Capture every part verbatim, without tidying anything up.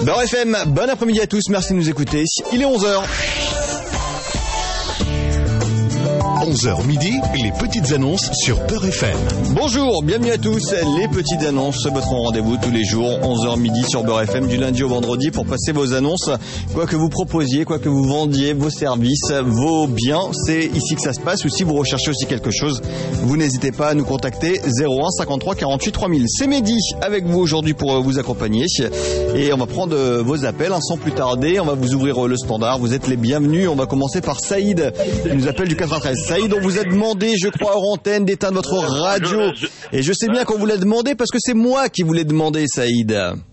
Beurre F M, bon après-midi à tous, merci de nous écouter. Il est onze heures. onze heures midi, les petites annonces sur Beurre F M. Bonjour, bienvenue à tous. Les petites annonces, votre rendez-vous tous les jours, onze heures midi sur Beurre F M, du lundi au vendredi pour passer vos annonces. Quoi que vous proposiez, quoi que vous vendiez, vos services, vos biens, c'est ici que ça se passe. Ou si vous recherchez aussi quelque chose, vous n'hésitez pas à nous contacter zéro un cinquante-trois quarante-huit trois mille. C'est Mehdi avec vous aujourd'hui pour vous accompagner. Et on va prendre vos appels hein, sans plus tarder. On va vous ouvrir le standard. Vous êtes les bienvenus. On va commencer par Saïd qui nous appelle du quatre-vingt-treize. Saïd, on vous a demandé, je crois, hors antenne, d'éteindre votre radio. Et je sais bien qu'on vous l'a demandé parce que c'est moi qui vous l'ai demandé, Saïd.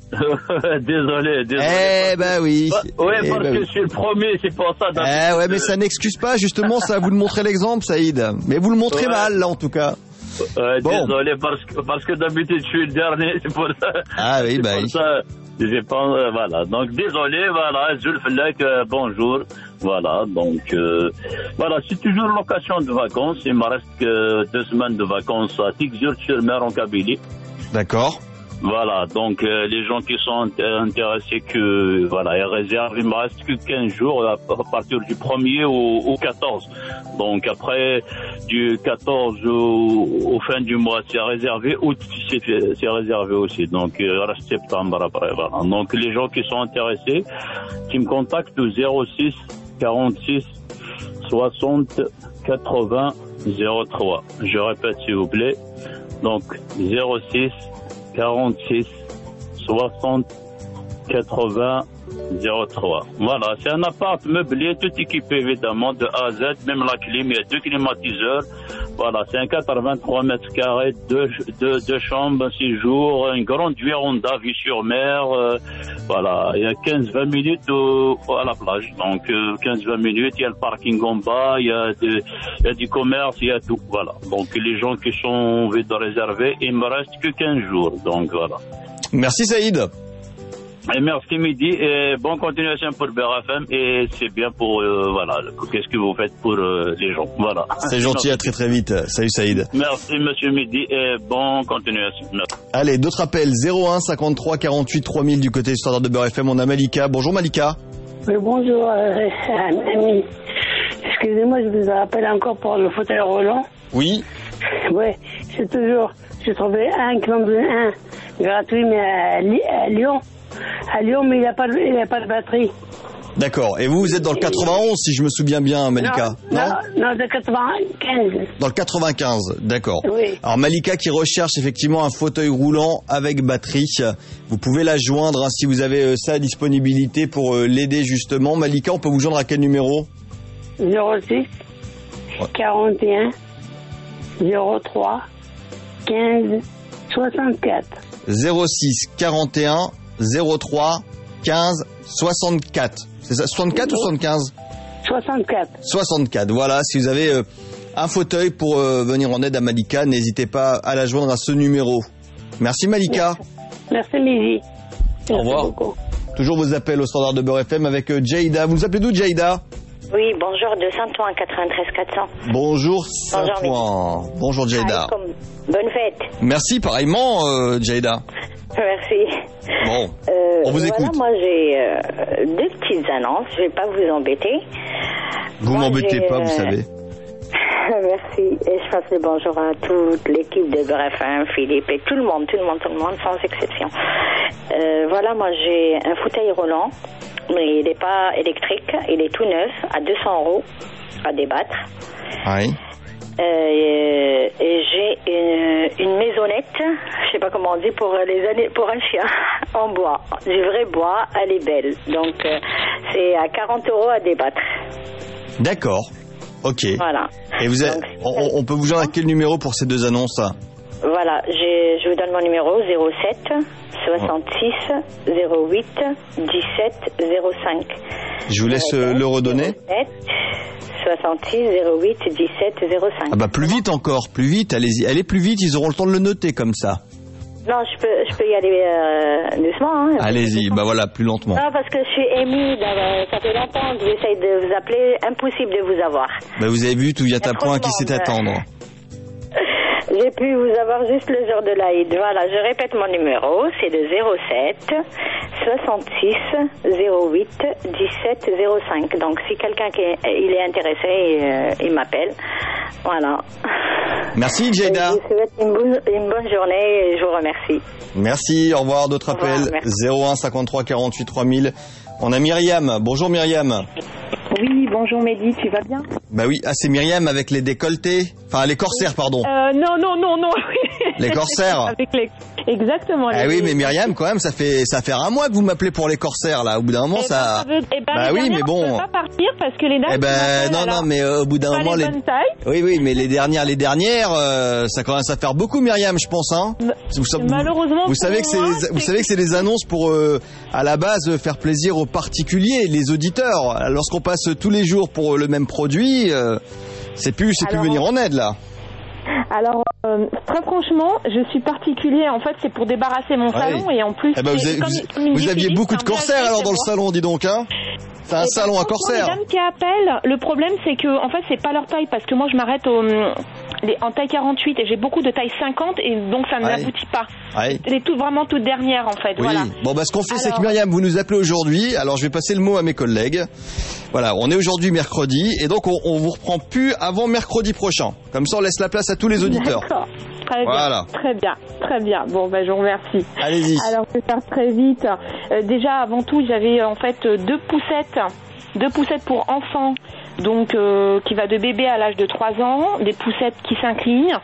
désolé, désolé. Eh ben oui. Bah, ouais, eh parce ben que oui. je suis le premier, c'est pour ça. Eh ouais, mais ça n'excuse pas, justement, ça vous le montrer l'exemple, Saïd. Mais vous le montrez Ouais. mal, là, en tout cas. Euh, Bon. Désolé, parce que, parce que d'habitude, je suis le dernier, c'est pour ça. Ah oui, c'est bah pour oui. ça. J'ai pas, euh, voilà. Donc, désolé, voilà, Jules Fleck, euh, bonjour. Voilà, donc, euh, voilà, c'est toujours l'occasion de vacances. Il me reste que deux semaines de vacances à Tixur-sur-Mer en Kabylie. D'accord. Voilà, donc euh, les gens qui sont int- intéressés que voilà, ils réservent, il me reste que quinze jours à, à partir du premier au, au quatorze. Donc après du quatorze au, au fin du mois, c'est réservé, août c'est, c'est réservé aussi. Donc il reste septembre après. Voilà. Donc les gens qui sont intéressés, qui me contactent au zéro six quarante-six soixante quatre-vingts zéro trois. Je répète s'il vous plaît. Donc zéro six quarante-six soixante quatre-vingts zéro trois. Voilà, c'est un appart meublé, tout équipé évidemment de A à Z, même la clim, il y a deux climatiseurs. Voilà, c'est un quatre-vingt-trois mètres carrés, deux, deux, deux chambres, six jours, une grande véranda, vue sur mer. Euh, voilà, il y a quinze vingt minutes au, à la plage. Donc euh, quinze vingt minutes, il y a le parking en bas, il y a, de, il y a du commerce, il y a tout. Voilà, donc les gens qui sont envie de réserver, il me reste que quinze jours. Donc voilà. Merci, Saïd. Et merci Midi et bonne continuation pour Beurre F M et c'est bien pour euh, voilà qu'est-ce que vous faites pour euh, les gens. Voilà. C'est gentil, à très très vite. Salut, Saïd. Merci Monsieur Midi et bonne continuation. Merci. Allez, d'autres appels. zéro un cinquante-trois quarante-huit trois mille du côté du standard de Beurre F M. On a Malika. Bonjour, Malika. Oui, bonjour, euh, ami. Excusez-moi, je vous rappelle encore pour le fauteuil roulant. Oui. Ouais, c'est toujours, j'ai trouvé un qui m'en donne un gratuit, mais à, Li- à Lyon. À Lyon, mais il n'y a pas de, il n'y a pas de batterie. D'accord. Et vous, vous êtes dans le quatre-vingt-onze, si je me souviens bien, Malika. Non, non, non, de quatre-vingt-quinze. Dans le quatre-vingt-quinze, d'accord. Oui. Alors Malika qui recherche effectivement un fauteuil roulant avec batterie. Vous pouvez la joindre hein, si vous avez euh, ça à disponibilité pour euh, l'aider justement. Malika, on peut vous joindre à quel numéro? zéro six quarante et un zéro trois quinze soixante-quatre. zéro six quarante et un zéro trois quinze soixante-quatre. C'est ça, soixante-quatre ou soixante-quinze? soixante-quatre. soixante-quatre, voilà. Si vous avez euh, un fauteuil pour euh, venir en aide à Malika, n'hésitez pas à la joindre à ce numéro. Merci Malika. Merci, Midi. Merci Au revoir. beaucoup. Toujours vos appels au standard de Beurre F M avec euh, Jayda. Vous nous appelez d'où, Jayda? Oui, bonjour, de Saint-Ouen, quatre-vingt-treize quatre cents. Bonjour Bonjour, Saint-Ouen. Bonjour Jayda. Alaikum. Bonne fête. Merci pareillement euh, Jayda. Merci. Bon, Euh, on vous voilà, écoute. moi j'ai euh, deux petites annonces, je vais pas vous embêter. Vous moi, m'embêtez j'ai, pas, vous euh, savez. Merci. Et je passe le bonjour à toute l'équipe de Beurre F M, Philippe et tout le monde, tout le monde, tout le monde, sans exception. Euh, voilà, moi j'ai un fauteuil roulant, mais il n'est pas électrique, il est tout neuf, à deux cents euros à débattre. Oui. Euh, et, et j'ai une, une maisonnette, je sais pas comment on dit pour les années, pour un chien en bois, du vrai bois, elle est belle. Donc euh, c'est à quarante euros à débattre. D'accord. Ok. Voilà. Et vous êtes, Donc, on, on peut vous joindre à quel numéro pour ces deux annonces? Voilà, j'ai, je vous donne mon numéro zéro sept soixante-six zéro huit dix-sept zéro cinq. Je vous laisse euh, le redonner. soixante-six zéro huit dix-sept zéro cinq. Ah bah plus vite encore, plus vite, allez-y. Allez plus vite, ils auront le temps de le noter comme ça. Non, je peux, je peux y aller euh, doucement. Hein, Allez-y, bah voilà, plus lentement. Non, parce que je suis émue, euh, ça fait longtemps que j'essaye de vous appeler, impossible de vous avoir. Bah vous avez vu, tout vient à point qui sait de- attendre. Je j'ai pu vous avoir juste le jour de l'Aïd. Voilà, je répète mon numéro, c'est le zéro sept soixante-six zéro huit dix-sept zéro cinq. Donc si quelqu'un qui est, il est intéressé, euh, il m'appelle. Voilà. Merci Jada. Je vous souhaite une bonne, une bonne journée et je vous remercie. Merci, au revoir, d'autres appels. zéro un cinquante-trois quarante-huit trois mille. On a Myriam. Bonjour Myriam. Oui, bonjour Mehdi, tu vas bien? Bah oui, ah c'est Myriam avec les décolletés, enfin les corsaires pardon. Euh, non, non, non, non. Les corsaires. Avec les... Exactement. Ah les... oui, mais Myriam, quand même, ça fait ça fait un mois que vous m'appelez pour les corsaires là. Au bout d'un moment, eh ça. Ben, ça veut... eh ben, bah oui, mais bon. On peut pas partir parce que les dames. Eh ben non, non, mais euh, au bout d'un moment, les. les... Bonnes tailles. Oui, oui, mais les dernières, les dernières, euh, ça commence à faire beaucoup, Myriam, je pense, hein. Vous, Malheureusement. Vous savez que c'est, moi, les... vous savez que c'est des annonces pour, euh, à la base, faire plaisir aux particuliers, les auditeurs. Lorsqu'on passe tous les jours pour le même produit, euh, c'est plus, c'est Alors, plus venir en aide là. Alors, euh, très franchement, je suis particulier. En fait, c'est pour débarrasser mon ouais. salon et en plus, eh ben, vous, avez, comme, vous, comme vous aviez Philippe, beaucoup de corsaires alors dans le salon, dis donc, hein. C'est un et salon à corsaires. Les dames qui appellent, le problème c'est que, en fait, c'est pas leur taille parce que moi, je m'arrête au, les, en taille quarante-huit et j'ai beaucoup de taille cinquante et donc ça ne ouais. n'aboutit pas. Ouais. Les toutes vraiment toutes dernières en fait. Oui. Voilà. Bon bah ce qu'on fait alors... c'est que Myriam vous nous appelez aujourd'hui. Alors je vais passer le mot à mes collègues. Voilà, on est aujourd'hui mercredi et donc on, on vous reprend plus avant mercredi prochain. Comme ça on laisse la place à tous les auditeurs. D'accord. Très voilà. bien, très bien, très bien. Bon, ben, je vous remercie. Allez-y. Alors, je vais faire très vite. Euh, déjà, avant tout, j'avais en fait deux poussettes, deux poussettes pour enfants, donc euh, qui va de bébé à l'âge de trois ans, des poussettes qui s'inclinent,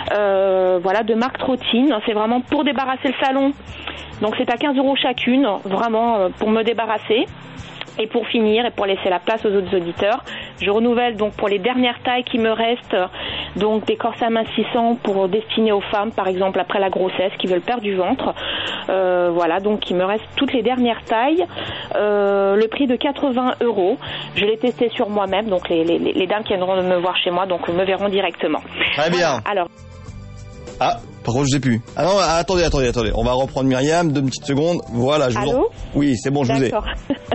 euh, voilà, de marque Trottine. C'est vraiment pour débarrasser le salon. Donc, c'est à quinze euros chacune, vraiment euh, pour me débarrasser. Et pour finir, et pour laisser la place aux autres auditeurs, je renouvelle donc pour les dernières tailles qui me restent, donc des corsets amincissants pour destiner aux femmes, par exemple après la grossesse, qui veulent perdre du ventre. Euh, voilà, donc il me reste toutes les dernières tailles. Euh, le prix de quatre-vingts euros. Je l'ai testé sur moi-même, donc les, les, les dames qui viendront me voir chez moi, donc me verront directement. Très bien. Voilà, alors. Ah, par contre, je sais plus. Ah non, attendez, attendez, attendez. On va reprendre Myriam, deux petites secondes. Voilà, je vous Allô en... Oui, c'est bon, je D'accord. vous ai.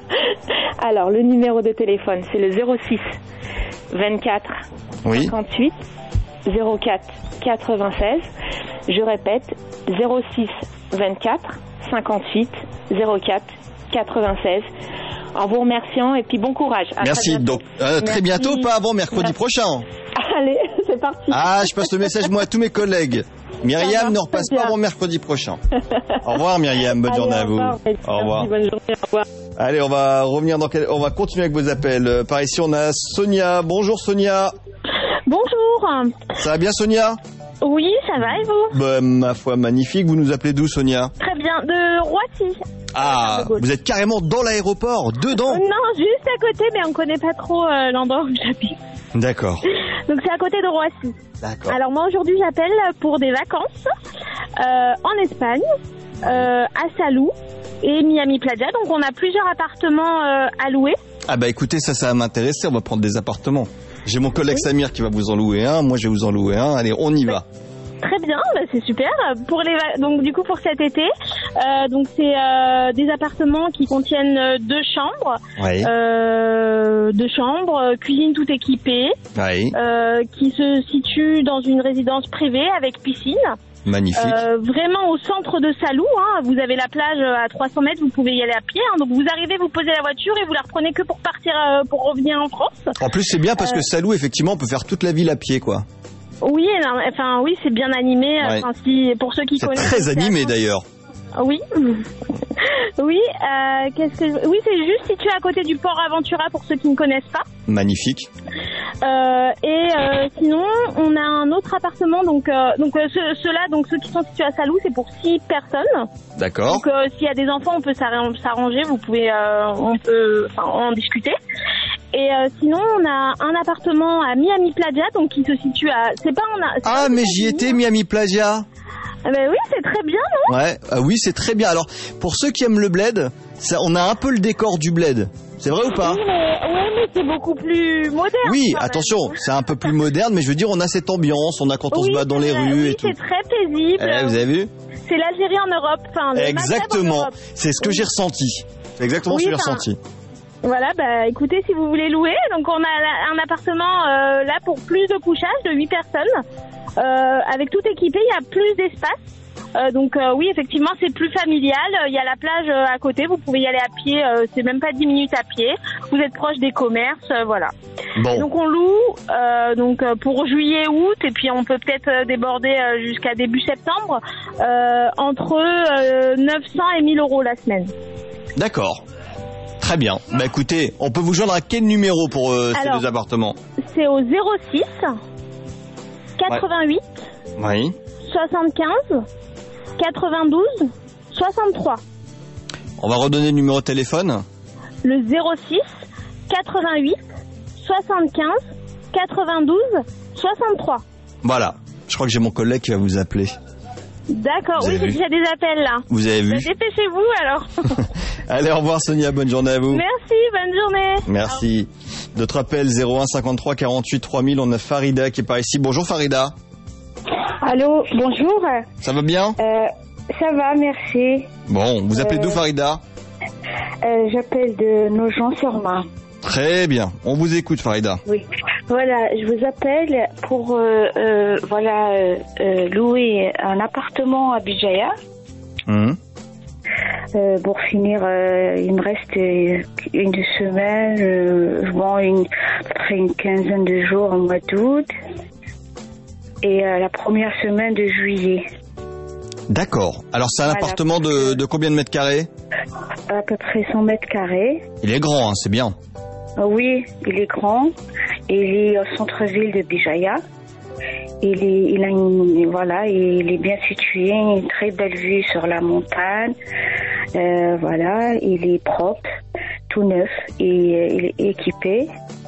Alors, le numéro de téléphone, c'est le zéro six vingt-quatre oui. cinquante-huit zéro quatre quatre-vingt-seize. Je répète, zéro six vingt-quatre cinquante-huit zéro quatre quatre-vingt-seize. En vous remerciant et puis bon courage. À Merci. Donc, euh, très Merci. bientôt, pas avant mercredi Merci. prochain. Allez, c'est parti. Ah, je passe le message moi à tous mes collègues. Myriam ne repasse pas avant mercredi prochain. Au revoir Myriam, bonne Allez, journée à au vous. revoir. Au revoir. Merci, bonne journée, au revoir. Allez, on va revenir dans quel... on va continuer avec vos appels. Euh, par ici, on a Sonia. Bonjour Sonia. Bonjour. Ça va bien Sonia? Oui, ça va et vous? Bah, ma foi, magnifique. Vous nous appelez d'où Sonia? Très bien, de Roissy. Ah, vous êtes carrément dans l'aéroport, dedans? Non, juste à côté, mais on connaît pas trop euh, l'endroit où j'habite. D'accord. Donc c'est à côté de Roissy. D'accord. Alors moi aujourd'hui j'appelle pour des vacances euh, en Espagne, euh, à Salou et Miami Playa. Donc on a plusieurs appartements euh, à louer. Ah bah écoutez, ça, ça va m'intéresser. On va prendre des appartements. J'ai mon collègue oui. Samir qui va vous en louer un. Moi, je vais vous en louer un. Allez, on y va. Très bien, bah c'est super. Pour les va- donc du coup pour cet été, euh, donc c'est euh, des appartements qui contiennent deux chambres, oui. euh, deux chambres, cuisine tout équipée, oui. euh, qui se situe dans une résidence privée avec piscine. Magnifique. Euh, vraiment au centre de Salou, hein, vous avez la plage à trois cents mètres, vous pouvez y aller à pied. Hein, donc vous arrivez, vous posez la voiture et vous la reprenez que pour partir, euh, pour revenir en France. En plus c'est bien parce euh, que Salou, effectivement, on peut faire toute la ville à pied, quoi. Oui, non, enfin oui, c'est bien animé. Ouais. Enfin, si, pour ceux qui c'est connaissent. C'est très animé d'ailleurs. Oui, oui. Euh, qu'est-ce que oui, c'est juste situé à côté du port Aventura pour ceux qui ne connaissent pas. Magnifique. Euh, et euh, sinon, on a un autre appartement. Donc, euh, donc euh, ceux, ceux-là, donc ceux qui sont situés à Salou, c'est pour six personnes. D'accord. Donc, euh, s'il y a des enfants, on peut s'arranger. Vous pouvez, euh, on peut, enfin, en discuter. Et euh, sinon, on a un appartement à Miami Playa, donc qui se situe à. C'est pas on a. Ah, mais j'y étais, Miami Playa. Ah ben oui, c'est très bien, non? Ouais, ah oui, c'est très bien. Alors, pour ceux qui aiment le bled, ça, on a un peu le décor du bled. C'est vrai ou pas? Oui, mais, ouais, mais c'est beaucoup plus moderne. Oui, attention, c'est un peu plus moderne, mais je veux dire, on a cette ambiance, on a quand on oui, se bat dans les vrai, rues oui, et tout. C'est très paisible. Eh, vous avez vu? C'est l'Algérie en Europe. Enfin, le exactement, en Europe. C'est ce que oui. j'ai ressenti. C'est exactement oui, ce que j'ai ressenti. Voilà, bah écoutez, si vous voulez louer, donc on a un appartement euh, là pour plus de couchage de huit personnes. Euh, avec tout équipé, il y a plus d'espace. Euh, donc euh, oui, effectivement, c'est plus familial. Il y a la plage euh, à côté, vous pouvez y aller à pied, euh, c'est même pas dix minutes à pied. Vous êtes proche des commerces, euh, voilà. Bon. Donc on loue euh, donc euh, pour juillet, août, et puis on peut peut-être euh, déborder euh, jusqu'à début septembre, euh, entre euh, neuf cents et mille euros la semaine. D'accord. Très bien. Bah écoutez, on peut vous joindre à quel numéro pour euh, ces Alors, deux appartements? C'est au zéro six quatre-vingt-huit Oui. soixante-quinze quatre-vingt-douze soixante-trois. On va redonner le numéro de téléphone. Le zéro six quatre-vingt-huit soixante-quinze quatre-vingt-douze soixante-trois. Voilà. Je crois que j'ai mon collègue qui va vous appeler. D'accord, Vous oui, avez j'ai vu déjà des appels là. Vous avez vu? Bah, dépêchez-vous alors. Allez, au revoir Sonia, bonne journée à vous. Merci, bonne journée. Merci. D'autres appels zéro un cinquante-trois quarante-huit trois mille. On a Farida qui est par ici. Bonjour Farida. Allô, bonjour. Ça va bien? Euh, ça va, merci. Bon, vous appelez Euh, d'où Farida? Euh, J'appelle de Nogent-sur-Marne. Très bien. On vous écoute Farida. Oui. Voilà, je vous appelle pour euh, euh, voilà euh, euh, louer un appartement à Bijaya. Mmh. Euh, pour finir, euh, il me reste euh, une semaine, euh, bon, une, après une quinzaine de jours au mois d'août et euh, la première semaine de juillet. D'accord. Alors c'est un Voilà. appartement de, de combien de mètres carrés? À peu près cent mètres carrés. Il est grand, hein, c'est bien. Oui, il est grand. Il est au centre-ville de Bijaya. Il est, il a une, voilà, il est bien situé, une très belle vue sur la montagne. Euh, voilà, il est propre, tout neuf et il est équipé.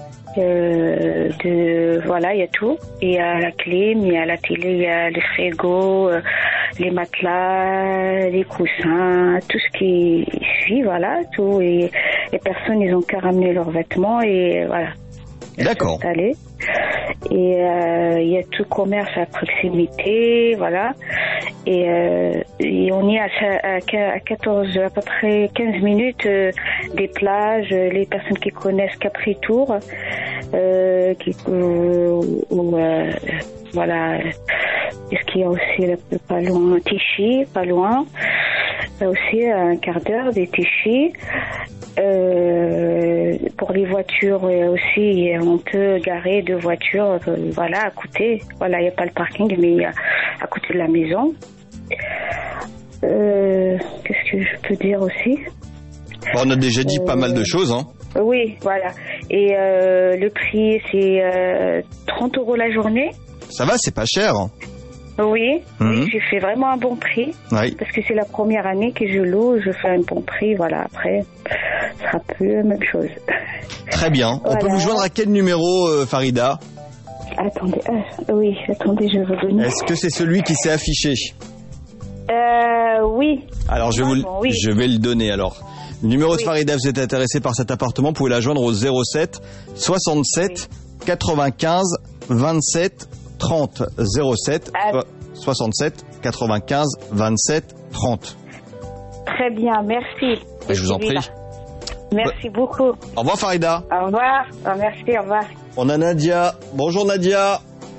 Euh, de, voilà, il y a tout. Il y a la clim, il y a la télé, il y a le frigo, euh, les matelas, les coussins, tout ce qui suit, voilà, tout. Et les personnes, ils ont qu'à ramener leurs vêtements et voilà. D'accord. S'installer. Et euh, il y a tout commerce à proximité, voilà. Et, euh, et on est à, à, à quatorze, à peu près quinze minutes euh, des plages. Les personnes qui connaissent Capri-Tour, euh, qui, euh, ou, euh, voilà. Est-ce qu'il y a aussi là, pas loin Tichy, pas loin. Il y a aussi un quart d'heure des Tichy. Euh, pour les voitures aussi, on peut garer deux voitures, euh, voilà, à côté. Voilà, il n'y a pas le parking, mais il y a à côté de la maison. Euh, qu'est-ce que je peux dire aussi? Bon, on a déjà dit euh, pas mal de choses, hein. Oui, voilà. Et euh, le prix, c'est euh, trente euros la journée. Ça va, c'est pas cher. Oui, Mhm. oui, j'ai fait vraiment un bon prix. Oui. Parce que c'est la première année que je loue, je fais un bon prix, voilà. Après, ce sera plus la même chose. Très bien. On Voilà. peut vous joindre à quel numéro, euh, Farida? Attendez, ah, oui, attendez, je vais revenir. Est-ce que c'est celui qui s'est affiché? Euh, oui. Alors, je, vais vous, le- Bon, oui. je vais le donner alors. Le numéro de Oui. Farida, vous êtes intéressé par cet appartement, vous pouvez la joindre au zéro sept soixante-sept quatre-vingt-quinze vingt-sept trente. zéro sept Ah. soixante-sept quatre-vingt-quinze vingt-sept trente. Très bien, merci. Et je vous en prie. Merci beaucoup. Au revoir Farida. Au revoir. Ah, merci, au revoir. On a Nadia. Bonjour Nadia.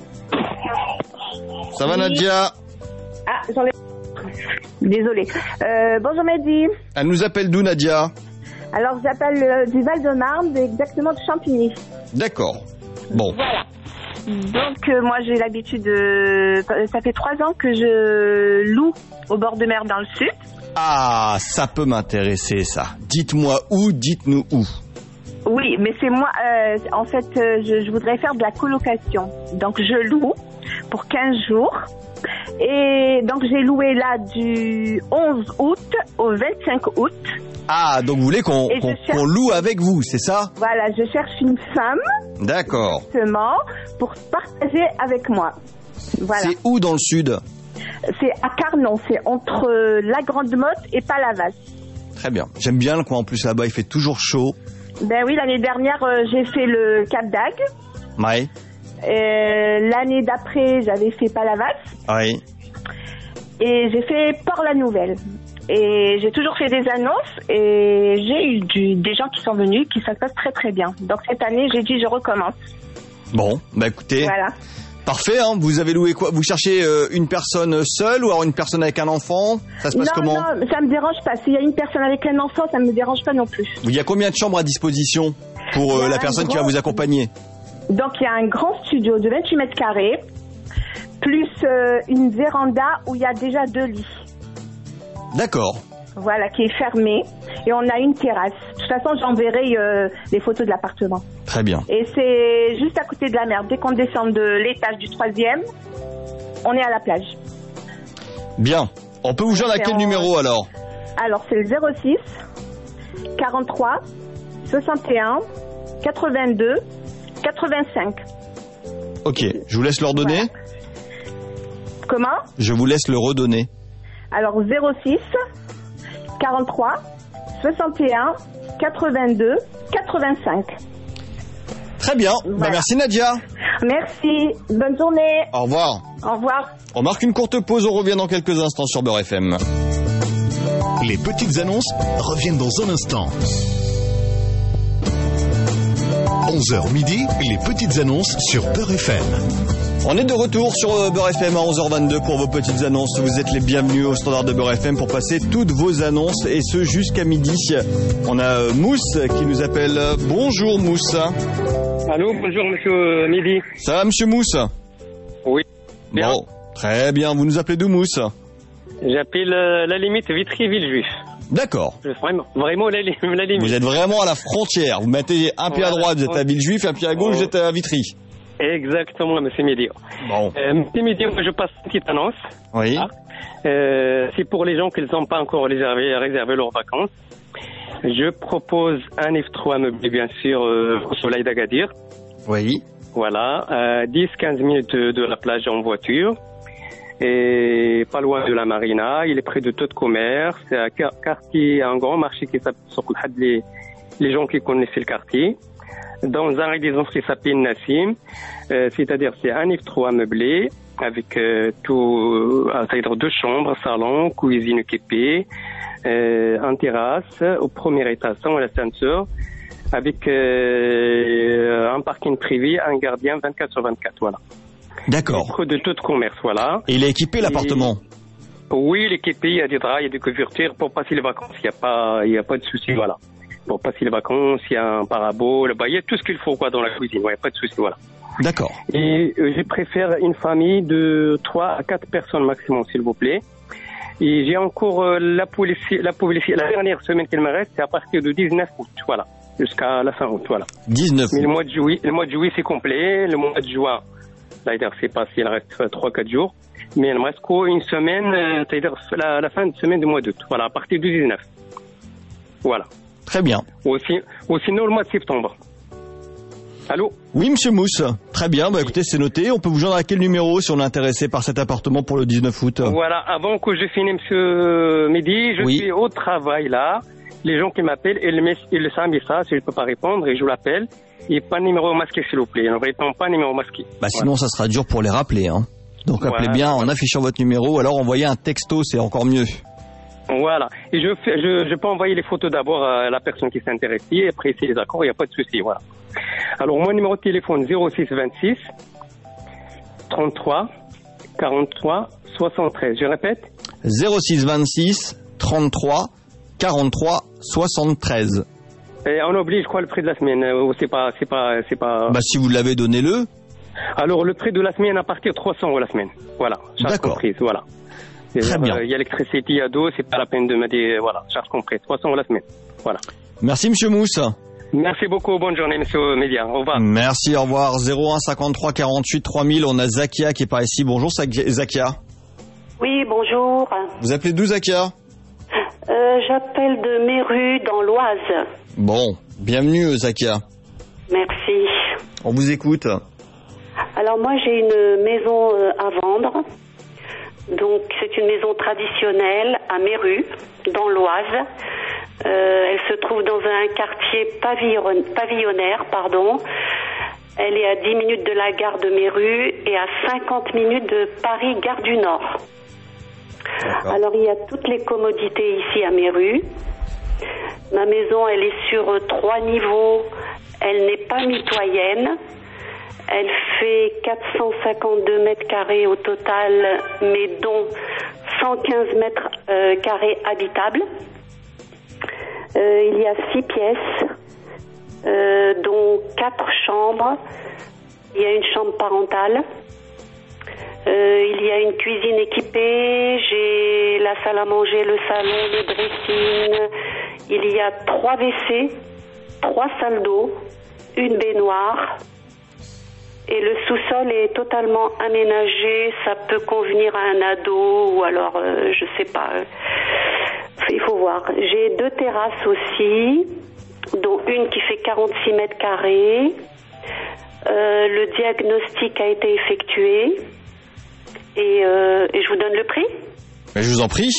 Ça va Oui. Nadia? Ah, j'en ai... Désolée. Euh, bonjour Mehdi. Elle nous appelle d'où Nadia? Alors j'appelle euh, du Val-de-Marne, exactement de Champigny. D'accord. Bon. Voilà. Donc euh, moi j'ai l'habitude de... Ça fait trois ans que je loue au bord de mer dans le sud. Ah, ça peut m'intéresser ça. Dites-moi où, dites-nous où. Oui, mais c'est moi... euh, en fait, euh, je, je voudrais faire de la colocation. Donc je loue pour quinze jours. Et donc j'ai loué là du onze août au vingt-cinq août. Ah, donc vous voulez qu'on Et je qu'on- cherche- qu'on loue avec vous, c'est ça? Voilà, je cherche une femme D'accord. justement pour partager avec moi. Voilà. C'est où dans le sud? C'est à Carnon, c'est entre euh, la Grande Motte et Palavas. Très bien. J'aime bien le coin en plus là-bas, il fait toujours chaud. Ben oui, l'année dernière, euh, j'ai fait le Cap d'Agde. Ouais. Euh, l'année d'après, j'avais fait Palavas. Oui. Et j'ai fait Port-la-Nouvelle. Et j'ai toujours fait des annonces et j'ai eu du, des gens qui sont venus, qui ça se passe très très bien. Donc cette année, j'ai dit je recommence. Bon, bah écoutez, Voilà. Parfait, hein. Vous avez loué quoi? Vous cherchez euh, une personne seule ou alors une personne avec un enfant? Ça se passe non, comment? Non, ça me dérange pas. S'il y a une personne avec un enfant, ça me dérange pas non plus. Il y a combien de chambres à disposition pour euh, la personne grand... qui va vous accompagner? Donc il y a un grand studio de vingt-huit mètres carrés, plus euh, une véranda où il y a déjà deux lits. D'accord. Voilà, qui est fermée. Et on a une terrasse. De toute façon, j'enverrai euh, les photos de l'appartement. Très bien. Et c'est juste à côté de la mer. Dès qu'on descend de l'étage du troisième, on est à la plage. Bien. On peut vous joindre à quel en... numéro alors? Alors, c'est le zéro six quarante-trois soixante et un quatre-vingt-deux quatre-vingt-cinq. Ok, je vous laisse le redonner. Voilà. Comment? Je vous laisse le redonner. Alors, zéro six quarante-trois soixante et un quatre-vingt-deux quatre-vingt-cinq. Très bien. Voilà. Bah, merci Nadia. Merci. Bonne journée. Au revoir. Au revoir. On marque une courte pause. On revient dans quelques instants sur Beurre F M. Les petites annonces reviennent dans un instant. onze heures midi, les petites annonces sur Beurre F M. On est de retour sur Beurre F M à onze heures vingt-deux pour vos petites annonces. Vous êtes les bienvenus au standard de Beurre F M pour passer toutes vos annonces et ce jusqu'à midi. On a Mousse qui nous appelle. Bonjour Mousse. Allô, bonjour monsieur Midi. Ça va monsieur Mousse? Oui. Bien. Bon, très bien. Vous nous appelez d'où Mousse? J'appelle euh, la limite Vitry-Villejuif. D'accord. Vraiment, vraiment la, la limite. Vous êtes vraiment à la frontière. Vous mettez un pied voilà. à droite, vous êtes à Villejuif, un pied à gauche, vous êtes à Vitry. Exactement, monsieur Midi. Bon. Euh, monsieur Midi, moi je passe une petite annonce. Oui. Ah. Euh, c'est pour les gens qui n'ont pas encore réservé, réservé leurs vacances. Je propose un F trois meublé, bien sûr, euh, au soleil d'Agadir. Oui. Voilà, euh, dix à quinze minutes de, de la plage en voiture. Et pas loin de la marina. Il est près de tout commerce. C'est un quartier, un grand marché qui s'appelle les, les gens qui connaissent le quartier. Dans un résidence qui s'appelle Nassim. Euh, c'est-à-dire, c'est un F trois meublé avec euh, tout, euh, c'est-à-dire deux chambres, salon, cuisine équipée, euh, un terrasse au premier étage sans l'ascenseur, avec euh, un parking privé, un gardien vingt-quatre sur vingt-quatre, voilà. D'accord. Près de tout commerce, voilà. Et il est équipé l'appartement? Et... Oui, il est équipé, il y a des draps, il y a des couvertures pour passer les vacances, il n'y a pas, il y a pas de souci, voilà. Pour passer les vacances, il y a un parabole, bah, il y a tout ce qu'il faut, quoi, dans la cuisine, il n'y a pas de souci, voilà. D'accord. Et euh, je préfère une famille de trois à quatre personnes maximum, s'il vous plaît. Et j'ai encore euh, la police, la police, la dernière semaine qu'il me reste, c'est à partir du dix-neuf août, voilà. Jusqu'à la fin août, voilà. dix-neuf Mais le mois de juillet, le mois de juillet, c'est complet. Le mois de juin, c'est-à-dire, c'est passé, il reste trois à quatre jours. Mais il me reste qu'une semaine, euh, c'est-à-dire la, la fin de semaine du mois d'août. Voilà, à partir du dix-neuf. Voilà. Très bien. Ou, si, ou sinon le mois de septembre. Allô? Oui, monsieur Mousse. Très bien. Bah, écoutez, c'est noté. On peut vous joindre à quel numéro si on est intéressé par cet appartement pour le dix-neuf août? Voilà. Avant que je finisse, monsieur Midi, je oui. suis au travail, là. Les gens qui m'appellent, ils me laissent un message, je ne peux pas répondre et je l'appelle. Il n'y a pas de numéro masqué, s'il vous plaît. On ne répond pas numéro masqué. Bah, sinon, voilà. Ça sera dur pour les rappeler, hein. Donc, voilà. Appelez bien en affichant votre numéro. Alors, envoyez un texto, c'est encore mieux. Voilà. Et je, fais, je, je peux envoyer les photos d'abord à la personne qui s'intéresse. Et après, c'est les accords, il n'y a pas de souci. Voilà. Alors, mon numéro de téléphone, zéro six vingt-six trente-trois quarante-trois soixante-treize. Je répète. zéro six vingt-six trente-trois quarante-trois soixante-treize. Et on oublie, je crois, le prix de la semaine. C'est pas, c'est pas, c'est pas. Bah, si vous l'avez, donnez-le. Alors, le prix de la semaine à partir de trois cents euros la semaine. Voilà. Charge comprise. Voilà. Très bien. Il y a l'électricité, il y a d'eau, c'est pas la peine de me dire, voilà, charge comprise. trois cents euros la semaine. Voilà. Merci, monsieur Mousse. Merci beaucoup. Bonne journée, monsieur Média. Au revoir. Merci, au revoir. zéro un cinquante-trois quarante-huit trois mille. On a Zakia qui est par ici. Bonjour, Zakia. Oui, bonjour. Vous appelez d'où, Zakia? Euh, j'appelle de Méru, dans l'Oise. Bon, bienvenue, Zakia. Merci. On vous écoute. Alors moi, j'ai une maison à vendre. Donc, c'est une maison traditionnelle à Méru, dans l'Oise. Euh, elle se trouve dans un quartier pavillon, pavillonnaire, pardon. Elle est à dix minutes de la gare de Méru et à cinquante minutes de Paris, gare du Nord. D'accord. Alors, il y a toutes les commodités ici à Méru. Ma maison, elle est sur trois niveaux. Elle n'est pas mitoyenne. Elle fait quatre cent cinquante-deux mètres carrés au total, mais dont cent quinze mètres euh, carrés habitables. Euh, il y a six pièces, euh, dont quatre chambres. Il y a une chambre parentale. Euh, il y a une cuisine équipée. J'ai la salle à manger, le salon, le dressing. Il y a trois W C, trois salles d'eau, une baignoire. Et le sous-sol est totalement aménagé. Ça peut convenir à un ado ou alors, euh, je sais pas. Euh, il faut voir. J'ai deux terrasses aussi, dont une qui fait quarante-six mètres carrés. Euh, le diagnostic a été effectué. Et, euh, et je vous donne le prix ? Mais je vous en prie.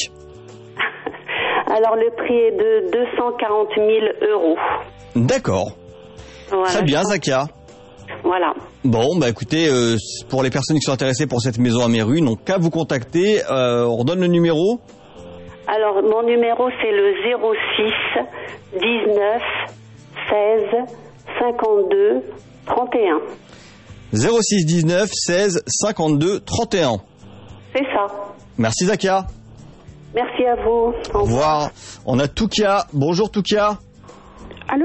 Alors le prix est de deux cent quarante mille euros. D'accord. Voilà, très bien, Zakia. Voilà. Bon, bah écoutez, euh, pour les personnes qui sont intéressées pour cette maison à Méru, n'ont qu'à vous contacter. Euh, on redonne le numéro. Alors, mon numéro, c'est le zéro six dix-neuf seize cinquante-deux trente et un. zéro six dix-neuf seize cinquante-deux trente et un. C'est ça. Merci, Zakia. Merci à vous. Au revoir. On a Toukia. Bonjour, Toukia. Allô ?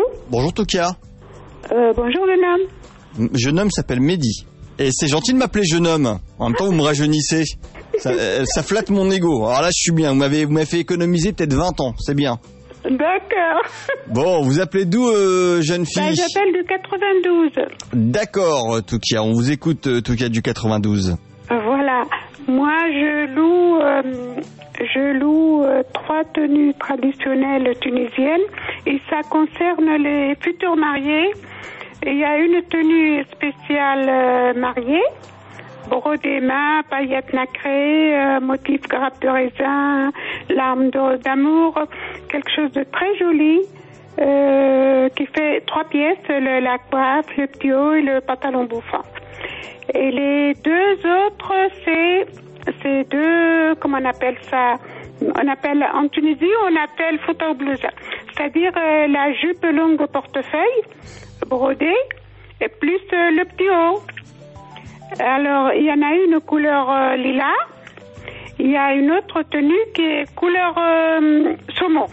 Bonjour, Toukia. Euh, bonjour, jeune homme. Jeune homme s'appelle Mehdi. Et c'est gentil de m'appeler jeune homme. En même temps, vous me rajeunissez. Ça, euh, ça flatte mon ego. Alors là, je suis bien. Vous m'avez, vous m'avez fait économiser peut-être vingt ans. C'est bien. D'accord. Bon, vous appelez d'où, euh, jeune fille ? Ben, j'appelle du quatre-vingt-douze. D'accord, Toukia. On vous écoute, euh, Toukia du quatre-vingt-douze. Voilà. Moi, je loue, euh, je loue euh, trois tenues traditionnelles tunisiennes. Et ça concerne les futurs mariés. Il y a une tenue spéciale euh, mariée, brodé main, paillettes nacrées, euh, motif grappe de raisin, larmes de- d'amour, quelque chose de très joli, euh, qui fait trois pièces, le, la coiffe, le petit haut et le pantalon bouffant. Et les deux autres, c'est, c'est deux, comment on appelle ça? On appelle, en Tunisie, on appelle fouta blousa. C'est-à-dire euh, la jupe longue au portefeuille, brodée, et plus euh, le petit haut. Alors, il y en a une couleur euh, lilas, il y a une autre tenue qui est couleur euh, saumon.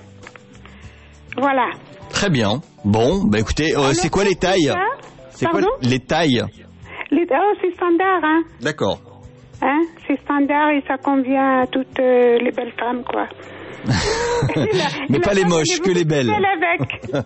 Voilà. Très bien. Bon, bah écoutez, euh, c'est quoi les tailles ? C'est quoi Pardon ? les tailles ? Les, oh, c'est standard, hein. D'accord. Hein, c'est standard et ça convient à toutes euh, les belles femmes, quoi. Mais pas les moches, que les belles. Avec.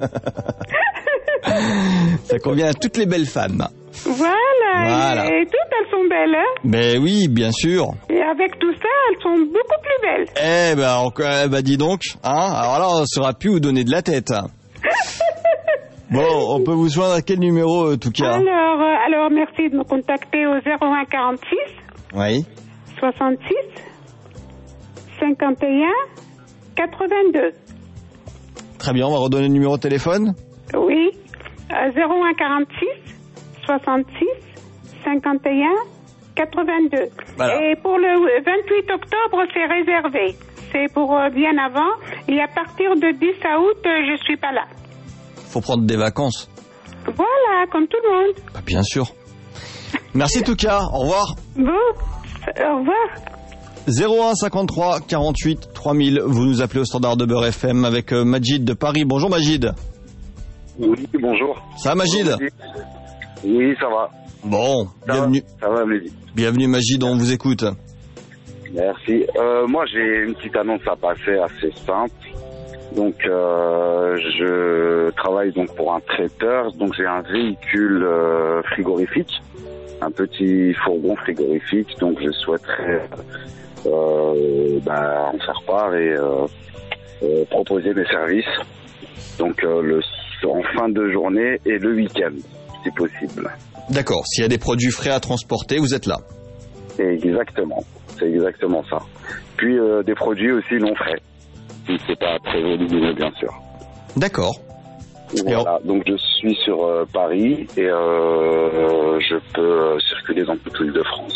Ça convient à toutes les belles femmes. Voilà, Voilà. Et, et toutes elles sont belles, hein. Mais oui, bien sûr. Et avec tout ça, elles sont beaucoup plus belles. Eh ben, encore, eh ben dis donc, hein. Alors là, on ne saura plus où donner de la tête. Bon, on peut vous joindre à quel numéro, euh, tout cas ? Alors, euh, alors, merci de me contacter au zéro un quarante-six Oui. soixante-six cinquante et un quatre-vingt-deux. Très bien, on va redonner le numéro de téléphone. Oui, euh, zéro un quarante-six soixante-six cinquante et un quatre-vingt-deux. Voilà. Et pour le vingt-huit octobre, c'est réservé. C'est pour euh, bien avant. Et à partir de dix août, euh, je suis pas là. Faut prendre des vacances. Voilà, comme tout le monde. Bah, bien sûr. Merci, tout cas. Au revoir. Bon, au revoir. zéro un cinquante-trois quarante-huit trois mille. Vous nous appelez au standard de Beurre F M avec euh, Majid de Paris. Bonjour, Majid. Oui, bonjour. Ça va, Majid ? Oui, ça va. Bon, ça bienvenue. Va, ça va, Mehdi. Bienvenue, Majid, on vous écoute. Merci. Euh, moi, j'ai une petite annonce à passer assez simple. Donc, euh, je travaille donc pour un traiteur. Donc, j'ai un véhicule euh, frigorifique, un petit fourgon frigorifique. Donc, je souhaiterais euh, bah, en faire part et euh, euh, proposer mes services. Donc, euh, le, en fin de journée et le week-end, si possible. D'accord. S'il y a des produits frais à transporter, vous êtes là. Exactement. C'est exactement ça. Puis, euh, des produits aussi non frais. C'est pas très volumineux, bien sûr. D'accord. Voilà, donc je suis sur euh, Paris et euh, je peux euh, circuler dans toute l'île de France.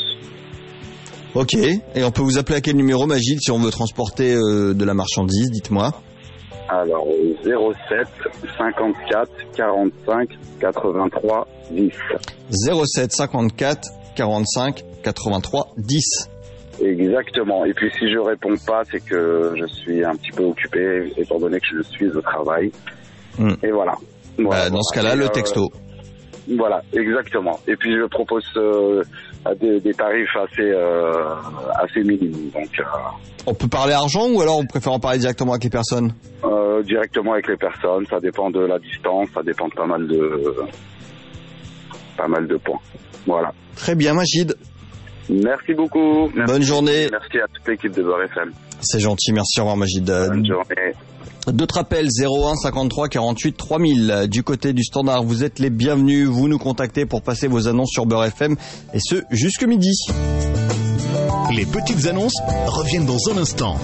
Ok. Et on peut vous appeler à quel numéro, Majid, si on veut transporter euh, de la marchandise, dites-moi. Alors, zéro sept cinquante-quatre quarante-cinq quatre-vingt-trois dix. zéro sept cinquante-quatre quarante-cinq quatre-vingt-trois dix. Exactement. Et puis si je réponds pas, c'est que je suis un petit peu occupé, étant donné que je suis au travail. Mm. Et voilà. voilà bah, dans voilà. ce cas-là, Et, le euh, texto. Voilà, exactement. Et puis je propose euh, des, des tarifs assez euh, assez minimes. Donc euh, on peut parler argent ou alors on préfère en parler directement avec les personnes? euh, Directement avec les personnes, ça dépend de la distance, ça dépend de pas mal de pas mal de points. Voilà. Très bien, Majid. Merci beaucoup. Merci. Bonne journée. Merci à toute l'équipe de Beurre F M. C'est gentil, merci, au revoir Majid. Bonne journée. D'autres appels, zéro un cinquante-trois quarante-huit trois mille. Du côté du standard, vous êtes les bienvenus. Vous nous contactez pour passer vos annonces sur Beurre F M et ce, jusque midi. Les petites annonces reviennent dans un instant.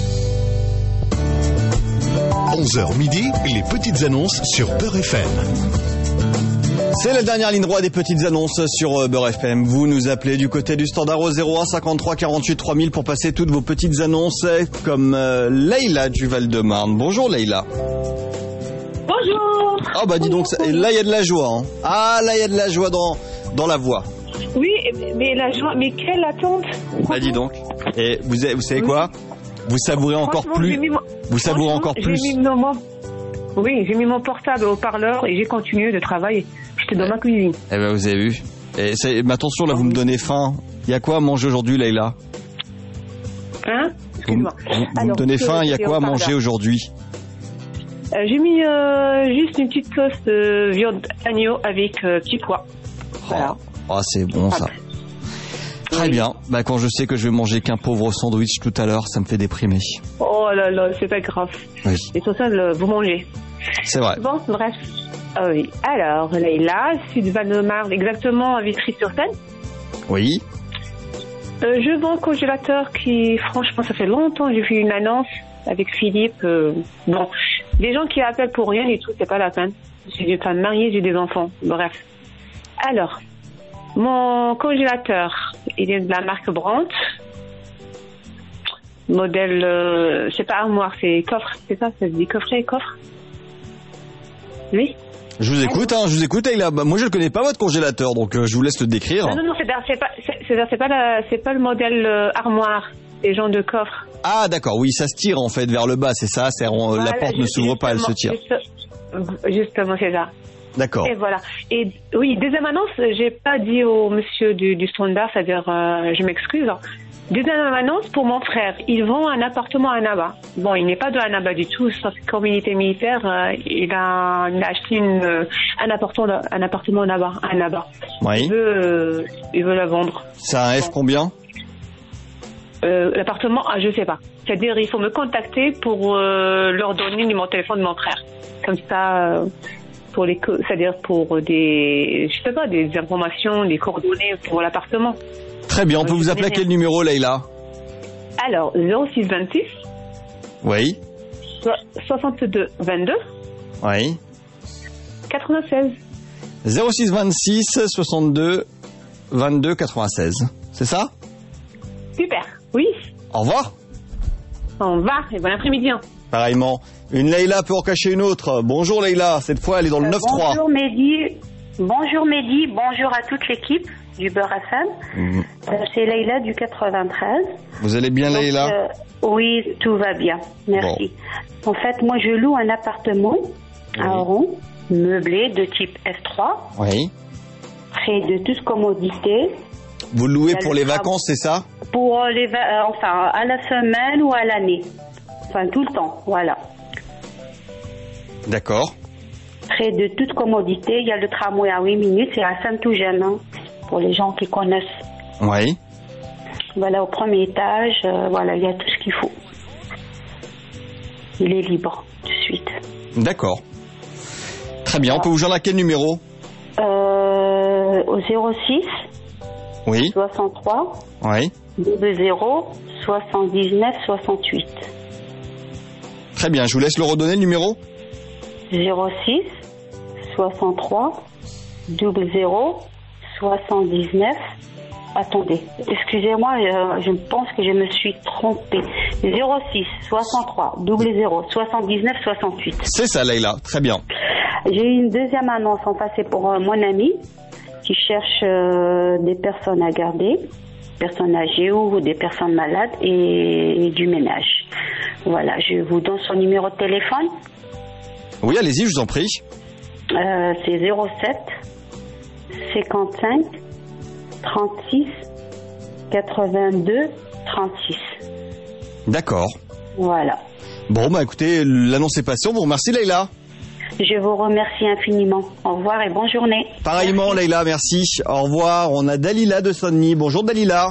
onze heures midi, les petites annonces sur Beurre F M. C'est la dernière ligne droite des petites annonces sur Beurre F M. Vous nous appelez du côté du standard au zéro un cinquante-trois quarante-huit trois mille pour passer toutes vos petites annonces comme euh, Leïla du Val-de-Marne. Bonjour Leïla. Bonjour. Ah bah dis donc, ça, là il y a de la joie. Hein. Ah là il y a de la joie dans, dans la voix. Oui, mais la joie, mais quelle attente. Bah dis donc. Et vous, vous savez quoi? Vous savourez encore plus. Mon... Vous savourez encore plus. J'ai mis mon... Oui, j'ai mis mon portable au parleur et j'ai continué de travailler. J'étais dans ma cuisine. Eh ben vous avez vu. Et c'est, mais attention là, vous me donnez faim. Il y a quoi à manger aujourd'hui, Leïla? Hein? Excuse-moi. Vous, vous, vous me donnez faim. Il y a quoi à manger aujourd'hui? euh, J'ai mis euh, juste une petite sauce de viande agneau avec euh, petits pois. Voilà. Ah, oh, c'est bon ça. Très bien. Bah, quand je sais que je vais manger qu'un pauvre sandwich tout à l'heure, ça me fait déprimer. Oh là là, c'est pas grave. Oui. Et tout ça, le, vous mangez. C'est vrai. Bon, bref. Ah oui. Alors, Leïla, Sud Val-de-Marne, exactement à Vitry-sur-Seine. Oui. Euh, je vends un congélateur qui, franchement, ça fait longtemps que j'ai fait une annonce avec Philippe. Euh, bon, des gens qui appellent pour rien et tout, c'est pas la peine. J'ai des femmes mariées, j'ai des enfants. Bref. Alors, mon congélateur, il est de la marque Brandt. Modèle, euh, c'est pas armoire, c'est coffre, c'est ça, c'est des coffrets et coffres. Oui. Je vous écoute, hein, je vous écoute, Leïla. Bah, moi, je ne connais pas votre congélateur, donc euh, je vous laisse le décrire. Non, non, non, c'est, c'est pas, c'est, c'est, c'est pas, la, c'est pas le modèle euh, armoire, c'est genre de coffre. Ah, d'accord, oui, ça se tire en fait vers le bas, c'est ça. C'est, on, voilà, la porte ne s'ouvre pas, elle se tire. Justement, c'est ça. D'accord. Et voilà. Et oui, deuxième annonce, j'ai pas dit au monsieur du, du standard, c'est-à-dire, euh, je m'excuse. Deuxième annonce pour mon frère. Ils vend un appartement à Annaba. Bon, il n'est pas de Annaba du tout, sauf qu'en militaire militaire, euh, il, a, il a acheté une, euh, un appartement, un appartement à Annaba. À Annaba. Oui. Il veut, euh, il veut la vendre. C'est un F combien? euh, L'appartement, ah, je sais pas. C'est-à-dire, il faut me contacter pour euh, leur donner le numéro de téléphone de mon frère. Comme ça. Euh, Pour les, c'est-à-dire pour des, je sais pas, des informations, des coordonnées pour l'appartement. Très bien, on peut vous appeler à quel numéro, Leïla? Alors, zéro six vingt-six. Oui. soixante-deux vingt-deux. Oui. quatre-vingt-seize. zéro six vingt-six soixante-deux vingt-deux quatre-vingt-seize. C'est ça? Super, oui. Au revoir. Au revoir et bon après-midi. Pareillement. Une Leïla peut en cacher une autre. Bonjour Leïla, cette fois elle est dans le Euh, neuf trois. bonjour Mehdi, bonjour Mehdi, bonjour à toute l'équipe du Beurre F M. Mmh. Euh, c'est Leïla du quatre-vingt-treize. Vous allez bien Donc, Leïla? euh, Oui, tout va bien, merci. Bon. En fait, moi je loue un appartement oui. à Oran, meublé de type S trois. Oui. Près de toute commodité. Vous louez pour les vacances, c'est ça? Pour les va- euh, enfin à la semaine ou à l'année. Enfin tout le temps, voilà. D'accord. Près de toute commodité, il y a le tramway à huit minutes, c'est à Saint-Ougène, hein, pour les gens qui connaissent. Oui. Voilà, au premier étage, euh, voilà, il y a tout ce qu'il faut. Il est libre, tout de suite. D'accord. Très bien, on peut vous joindre à quel numéro? Euh, au zéro six. Oui. soixante-trois. Oui. zéro soixante-dix-neuf soixante-huit. Très bien, je vous laisse le redonner le numéro. zéro six soixante-trois zéro soixante-dix-neuf attendez, excusez-moi, euh, je pense que je me suis trompée. zéro six soixante-trois double zéro soixante-dix-neuf soixante-huit. C'est ça, Leïla. Très bien. J'ai eu une deuxième annonce, en fait, c'est pour euh, mon ami qui cherche euh, des personnes à garder, personnes âgées ou des personnes malades et, et du ménage. Voilà, je vous donne son numéro de téléphone. Oui, allez-y, je vous en prie. Euh, c'est zéro sept cinquante-cinq trente-six quatre-vingt-deux trente-six. D'accord. Voilà. Bon, bah écoutez, l'annonce est passée. On vous remercie, Leïla. Je vous remercie infiniment. Au revoir et bonne journée. Pareillement, merci. Leïla, merci. Au revoir. On a Dalila de Sonny. Bonjour, Dalila.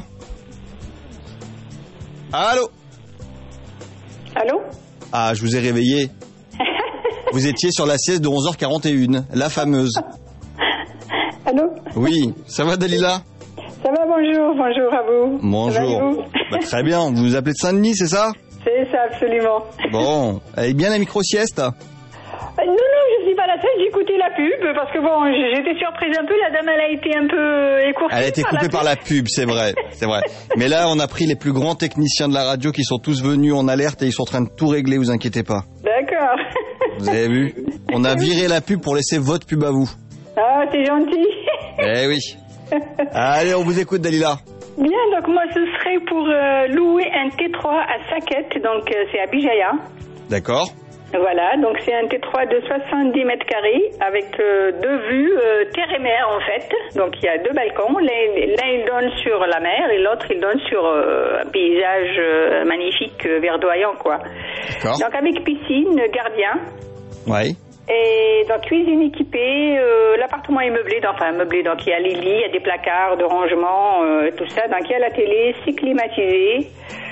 Allô? Allô? Ah, je vous ai réveillé. Vous étiez sur la sieste de onze heures quarante et une, la fameuse. Allô? Oui, ça va, Dalila? Ça va, bonjour, bonjour à vous. Bonjour. Bah, très bien, vous vous appelez de Saint-Denis, c'est ça? C'est ça, absolument. Bon, elle est bien la micro-sieste? Non, non, je suis pas la seule, j'ai écouté la pub, parce que bon, j'étais surprise un peu, la dame, elle a été un peu écourtée. Elle a été par coupée la par la pub, c'est vrai, c'est vrai. Mais là, on a pris les plus grands techniciens de la radio qui sont tous venus en alerte et ils sont en train de tout régler, vous inquiétez pas. D'accord. Vous avez vu? On a viré la pub pour laisser votre pub à vous. Ah, c'est gentil. Eh oui. Allez, on vous écoute, Dalila. Bien, donc moi, ce serait pour euh, louer un T trois à Saket, donc euh, c'est à Bijaya. D'accord. Voilà, donc c'est un T trois de soixante-dix mètres carrés avec euh, deux vues euh, terre et mer en fait. Donc il y a deux balcons, l'un, l'un il donne sur la mer et l'autre il donne sur euh, un paysage euh, magnifique, euh, verdoyant quoi. D'accord. Donc avec piscine, gardien. Oui. Et donc cuisine équipée, euh, l'appartement est meublé, donc, enfin meublé, donc il y a les lits, il y a des placards de rangement, euh, tout ça. Donc il y a la télé, c'est climatisé.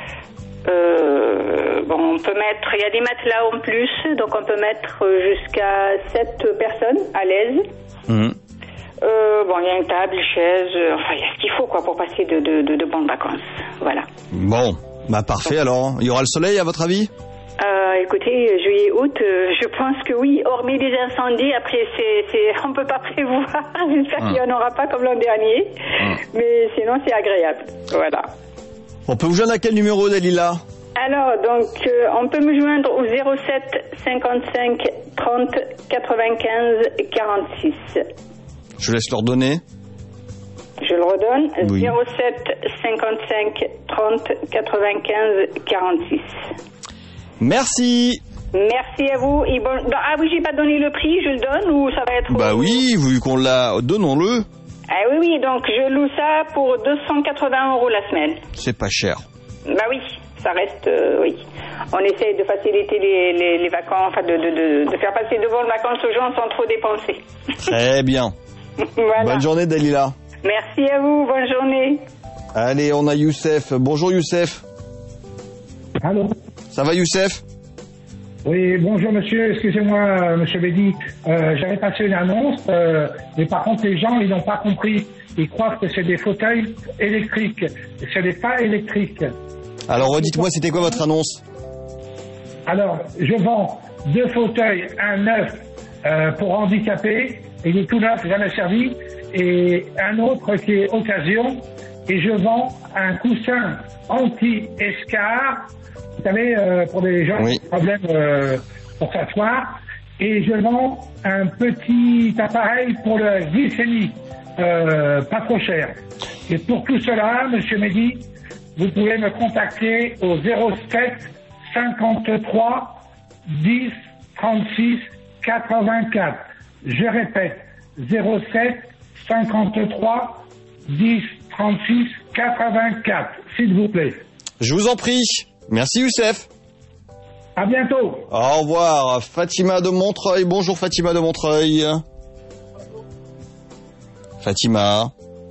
Euh, bon, on peut mettre, il y a des matelas en plus, donc on peut mettre jusqu'à sept personnes à l'aise. Mmh. Euh, bon, il y a une table, une chaise, euh, enfin il y a ce qu'il faut quoi pour passer de, de, de, de bonnes vacances. Voilà. Bon, bah parfait alors. Il y aura le soleil à votre avis? Euh, écoutez, juillet, août, euh, je pense que oui, hormis les incendies, après c'est, c'est, on peut pas prévoir, j'espère mmh. qu'il n'y en aura pas comme l'an dernier, mmh. mais sinon c'est agréable, voilà. On peut vous joindre à quel numéro, Dalila? Alors, donc, euh, on peut me joindre au zéro sept cinquante-cinq trente quatre-vingt-quinze quarante-six. Je laisse leur donner. Je le redonne, oui. zéro sept cinquante-cinq trente quatre-vingt-quinze quarante-six. Merci. Merci à vous. Et bon, ah oui, j'ai pas donné le prix, je le donne ou ça va être... Bah oui, vu qu'on l'a... Donnons-le. Ah oui, oui, donc je loue ça pour deux cent quatre-vingts euros la semaine. C'est pas cher. Bah oui, ça reste, euh, oui. On essaye de faciliter les, les, les vacances, enfin de, de, de, de faire passer de bonnes vacances aux gens sans trop dépenser. Très bien. Voilà. Bonne journée, Dalila. Merci à vous, bonne journée. Allez, on a Youssef. Bonjour Youssef. Allô. Ça va Youssef? Oui, bonjour monsieur, excusez-moi monsieur Bédi, euh, j'avais passé une annonce, euh, mais par contre les gens ils n'ont pas compris, ils croient que c'est des fauteuils électriques, ce n'est pas électrique. Alors redites-moi, c'était quoi votre annonce? Alors, je vends deux fauteuils, un neuf euh, pour handicapés, il est tout neuf, jamais servi, et un autre qui est occasion, et je vends un coussin anti-escar, vous savez, euh, pour les gens oui. qui ont des problèmes euh, pour s'asseoir. Et je vends un petit appareil pour le glycémie, euh, pas trop cher. Et pour tout cela, monsieur Mehdi, vous pouvez me contacter au zéro sept cinquante-trois dix trente-six quatre-vingt-quatre. Je répète, zéro sept cinquante-trois dix trente-six quatre-vingt-quatre, s'il vous plaît. Je vous en prie. Merci Youssef. À bientôt. Au revoir. Fatima de Montreuil. Bonjour Fatima de Montreuil. Fatima.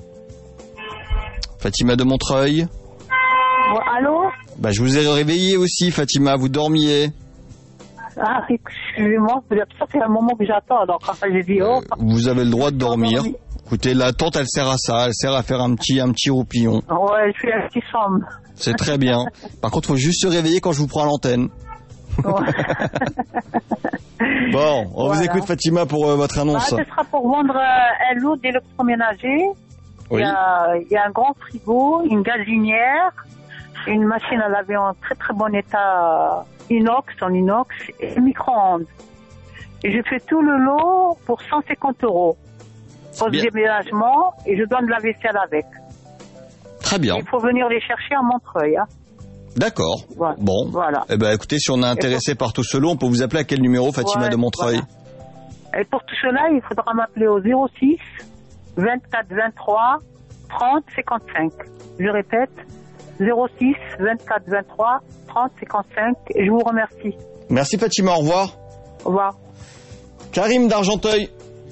Fatima de Montreuil. Allô? Bah, je vous ai réveillé aussi, Fatima. Vous dormiez. Ah, excusez-moi. Ça fait un moment que j'attends. Alors, quand j'ai dit oh. Vous avez le droit de dormir. Écoutez, la tente, elle sert à ça. Elle sert à faire un petit, un petit roupillon. Ouais, je suis un petit somme. C'est très bien. Par contre, il faut juste se réveiller quand je vous prends à l'antenne. Ouais. Bon, on voilà. vous écoute, Fatima, pour euh, votre annonce. Bah, ce sera pour vendre euh, un lot d'électroménager. Il, y a, il y a un grand frigo, une gazinière, une machine à laver en très très bon état, inox, en inox, et un micro-ondes. Et je fais tout le lot pour cent cinquante euros. Poste déménagement, et je donne de la vaisselle avec. Très bien. Il faut venir les chercher à Montreuil. Hein. D'accord. Voilà. Bon. Voilà. Eh ben, écoutez, si on est intéressé par tout ce lot, on peut vous appeler à quel numéro, Fatima Ouais, de Montreuil? Et pour tout cela, il faudra m'appeler au zéro six, vingt-quatre, vingt-trois, trente, cinquante-cinq. Je répète, zéro six, vingt-quatre, vingt-trois, trente, cinquante-cinq. Et je vous remercie. Merci Fatima, au revoir. Au revoir. Karim d'Argenteuil.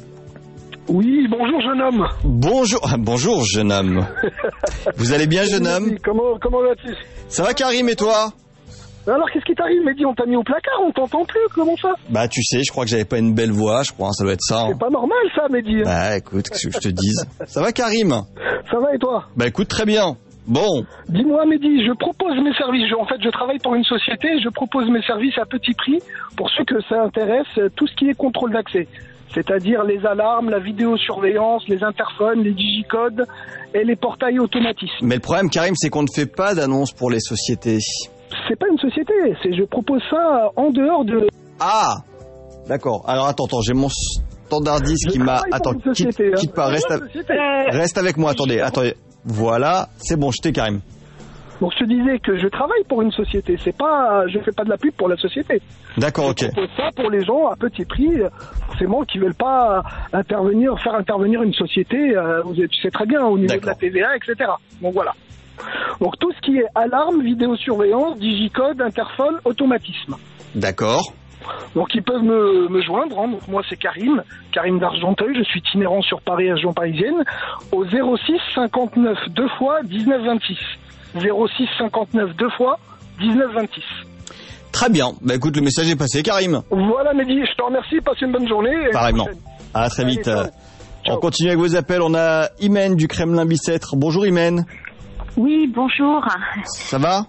Oui, bonjour jeune homme. Bonjour, ah, bonjour jeune homme. Vous allez bien jeune homme? Comment, comment vas-tu? Ça va Karim et toi? Alors qu'est-ce qui t'arrive Mehdi? On t'a mis au placard, on t'entend plus, comment ça? Bah tu sais, je crois que j'avais pas une belle voix, je crois, hein, ça doit être ça. Hein. C'est pas normal ça Mehdi. Bah écoute, qu'est-ce que je te dise? Ça va Karim? Ça va et toi? Bah écoute, très bien. Bon. Dis-moi Mehdi, je propose mes services, je, en fait je travaille pour une société, je propose mes services à petit prix pour ceux que ça intéresse, tout ce qui est contrôle d'accès. C'est-à-dire les alarmes, la vidéosurveillance, les interphones, les digicodes et les portails automatismes. Mais le problème Karim, c'est qu'on ne fait pas d'annonce pour les sociétés. C'est pas une société, c'est je propose ça en dehors de... Ah, d'accord. Alors attends, attends, j'ai mon standardiste qui m'a... Attends, quitte, hein. quitte pas, reste, a... reste avec moi, attendez, attendez. Voilà, c'est bon, je t'ai Karim. Donc je te disais que je travaille pour une société, c'est pas, je fais pas de la pub pour la société. D'accord, ok. Je propose ça pour les gens à petit prix, forcément, qui veulent pas intervenir, faire intervenir une société, euh, tu sais très bien, au niveau de la T V A, et cetera. Donc voilà. Donc tout ce qui est alarme, vidéosurveillance, digicode, interphone, automatisme. D'accord. Donc ils peuvent me, me joindre, hein. Donc moi c'est Karim, Karim d'Argenteuil, je suis itinérant sur Paris, région parisienne, au zéro six cinquante-neuf deux fois dix-neuf vingt-six. zéro six cinquante-neuf deux fois dix-neuf vingt-six. Très bien, bah écoute, le message est passé Karim. Voilà Mehdi, je te remercie, passe une bonne journée. Pareillement. À très vite. Allez, on continue avec vos appels, on a Imen du Kremlin-Bicêtre. Bonjour Imen. Oui, bonjour. Ça va?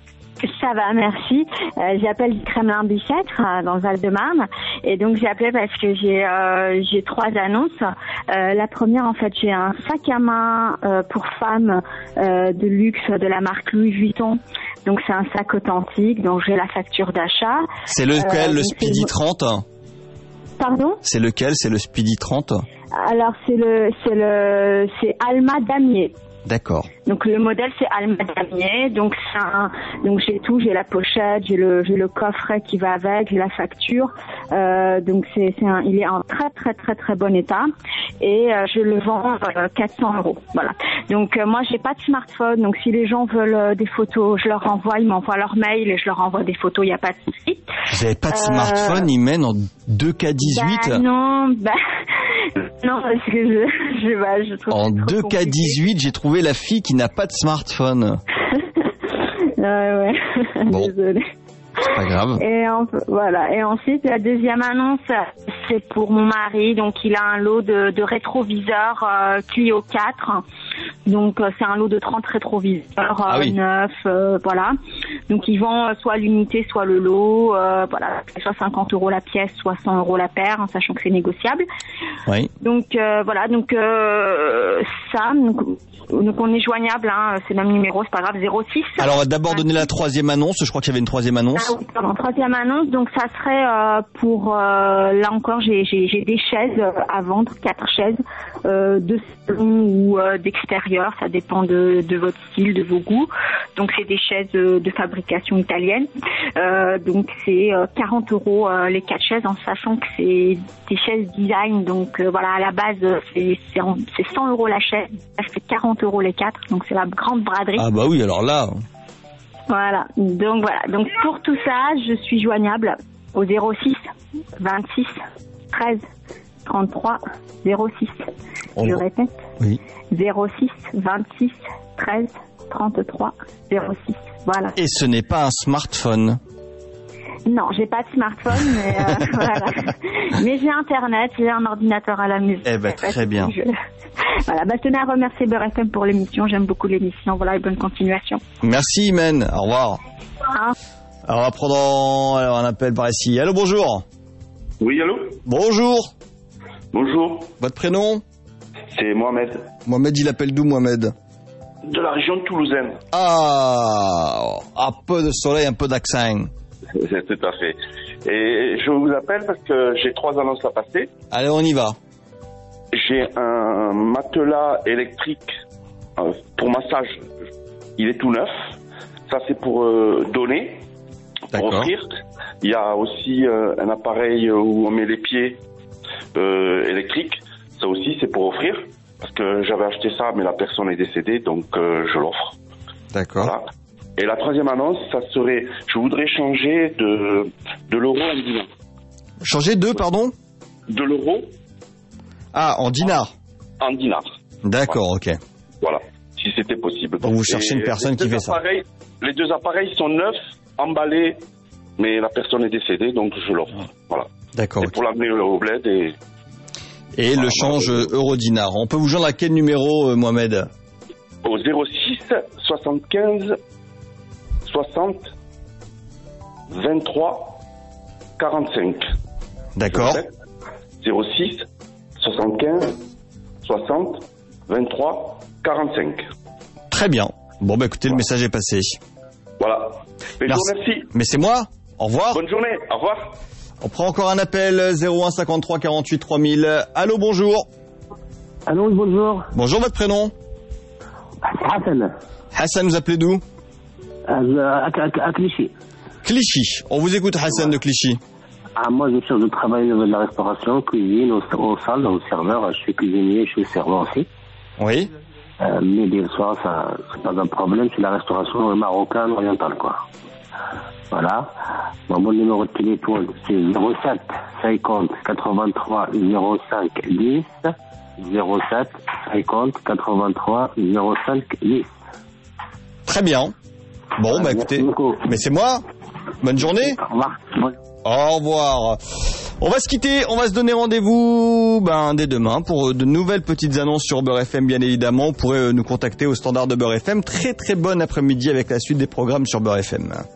Ça va, merci. Euh, j'appelle du Kremlin-Bicêtre, euh, dans le Val-de-Marne. Et donc, j'ai appelé parce que j'ai euh, j'ai trois annonces. Euh, la première, en fait, j'ai un sac à main euh, pour femmes euh, de luxe de la marque Louis Vuitton. Donc, c'est un sac authentique. Donc, j'ai la facture d'achat. C'est lequel, euh, le Speedy trente? Pardon? C'est lequel, c'est le Speedy trente? Alors, c'est le c'est le c'est Alma Damier. D'accord. Donc le modèle c'est Alma Damier, donc c'est un, donc j'ai tout, j'ai la pochette, j'ai le j'ai le coffret qui va avec, j'ai la facture, euh, donc c'est c'est un, il est en très très très très bon état et euh, je le vends euh, quatre cents euros, voilà. Donc euh, moi j'ai pas de smartphone, donc si les gens veulent euh, des photos, je leur envoie, ils m'envoient leur mail et je leur envoie des photos, il y a pas de souci. Vous avez pas de Euh, smartphone, ils mènent en deux K dix-huit? Bah non, bah non parce que je je, bah, je trouve En ça trop deux K compliqué. dix-huit, j'ai trouvé la fille qui n'a pas de smartphone. Ouais, ouais. Bon. Désolée. C'est pas grave. Et en, voilà. Et ensuite, la deuxième annonce, c'est pour mon mari. Donc, il a un lot de, de rétroviseurs euh, Clio quatre. Donc, euh, c'est un lot de trente rétroviseurs euh, Ah oui. neufs. Euh, voilà. Donc, ils vendent soit l'unité, soit le lot. Euh, voilà. Soit cinquante euros la pièce, soit cent euros la paire, en sachant que c'est négociable. Oui. Donc, euh, voilà. Donc, euh, ça. Donc, donc, on est joignable. Hein, c'est le même numéro, c'est pas grave. zéro six. Alors, on va d'abord donner la troisième annonce. Je crois qu'il y avait une troisième annonce. Ah oui, pardon, troisième annonce, donc ça serait euh, pour, euh, là encore, j'ai, j'ai, j'ai des chaises euh, à vendre, quatre chaises euh, de salon ou euh, d'extérieur, ça dépend de, de votre style, de vos goûts. Donc c'est des chaises euh, de fabrication italienne, euh, donc c'est euh, quarante euros euh, les quatre chaises, en sachant que c'est des chaises design, donc euh, voilà, à la base euh, c'est, c'est, en, c'est cent euros la chaise, ça fait quarante euros les quatre, donc c'est la grande braderie. Ah bah oui, alors là... Voilà, donc voilà, donc pour tout ça, je suis joignable au zéro six vingt-six treize trente-trois zéro six. On Je va- répète, Oui. zéro six vingt-six treize trente-trois zéro six. Voilà. Et ce n'est pas un smartphone. Non, j'ai pas de smartphone, mais euh, voilà. Mais j'ai Internet, j'ai un ordinateur à la maison. Eh ben, très bien. Je- Voilà, bah, je tenais à remercier Beurre F M pour l'émission. J'aime beaucoup l'émission. Voilà, et bonne continuation. Merci, Imen. Au revoir. Hein. Alors, on va prendre en- alors, un appel par ici. Allô, bonjour. Oui, allô? Bonjour. Bonjour. Votre prénom? C'est Mohamed. Mohamed, il appelle d'où, Mohamed? De la région toulousaine. Ah, un peu de soleil, un peu d'accent. C'est tout à fait. Et je vous appelle parce que j'ai trois annonces à passer. Allez, on y va. J'ai un matelas électrique euh, pour massage. Il est tout neuf. Ça, c'est pour euh, donner, pour offrir. Il y a aussi euh, un appareil où on met les pieds euh, électriques. Ça aussi, c'est pour offrir. Parce que j'avais acheté ça, mais la personne est décédée, donc euh, je l'offre. D'accord. Voilà. Et la troisième annonce, ça serait, je voudrais changer de, de l'euro en dinar. Changer de, pardon? De l'euro. Ah, en dinar. En dinar. D'accord, voilà. ok. Voilà, si c'était possible. Donc vous cherchez une personne qui fait ça. Les deux appareils sont neufs, emballés, mais la personne est décédée, donc je l'offre. Voilà. D'accord. C'est okay. pour l'amener au bled et... Et voilà, le change voilà. euro-dinar. On peut vous joindre à quel numéro, euh, Mohamed? Au zéro six soixante-quinze soixante vingt-trois quarante-cinq. D'accord. zéro six soixante-quinze soixante vingt-trois quarante-cinq. Très bien. Bon, bah écoutez, voilà. Le message est passé. Voilà. Mais merci. Je vous remercie. Mais c'est moi. Au revoir. Bonne journée. Au revoir. On prend encore un appel, zéro un cinquante-trois quarante-huit trois mille. Allô, bonjour. Allô, bonjour. Bonjour, votre prénom? Hassan. Hassan, vous appelez d'où? À, à, à, à Clichy. Clichy. On vous écoute, Hassan, ouais. De Clichy. Ah, moi, je cherche de travailler dans la restauration, cuisine, au, au salle, au serveur. Je suis cuisinier, je suis serveur aussi. Oui. Euh, midi le soir, ça, c'est pas un problème. C'est la restauration marocaine, orientale, quoi. Voilà. Bon, mon numéro de téléphone, c'est zéro sept cinquante quatre-vingt-trois zéro cinq dix. zéro sept cinquante quatre-vingt-trois zéro cinq dix. Très bien. Bon, ah, bah écoutez. Mais c'est moi. Bonne journée. Au revoir. Au revoir. On va se quitter, on va se donner rendez-vous ben, dès demain pour de nouvelles petites annonces sur Beurre F M, bien évidemment. Vous pourrez nous contacter au standard de Beurre F M. Très très bon après-midi avec la suite des programmes sur Beurre F M.